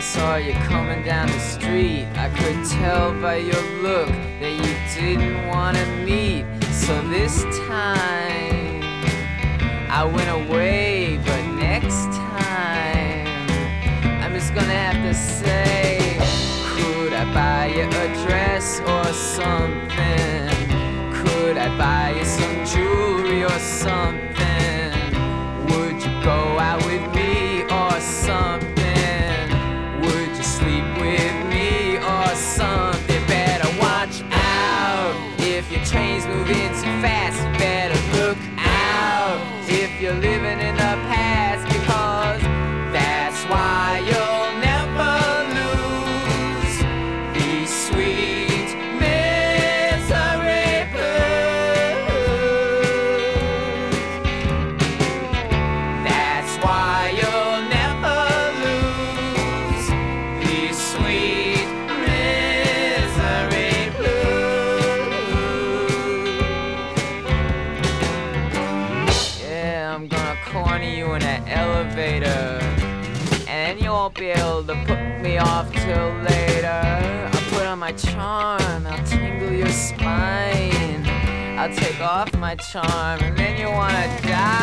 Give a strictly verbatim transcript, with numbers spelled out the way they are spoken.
saw you coming down the street. I could tell by your look that you didn't want to meet. So this time I went away, but next time I'm just gonna have to say, could I buy you a dress or something? Could I buy you some jewelry or something? Would you go out with me or something? Would you sleep with me or something? Better watch out if your train's moving too fast. You better look out if you're living in the past, because that's why you'll never lose these sweet misery blues. That's why you'll never lose these sweet misery blues. Yeah, I'm gonna corner you in an elevator, and you won't be able to put me off till later. I'll put on my charm, I'll tingle your spine, I'll take off my charm, and then you wanna die.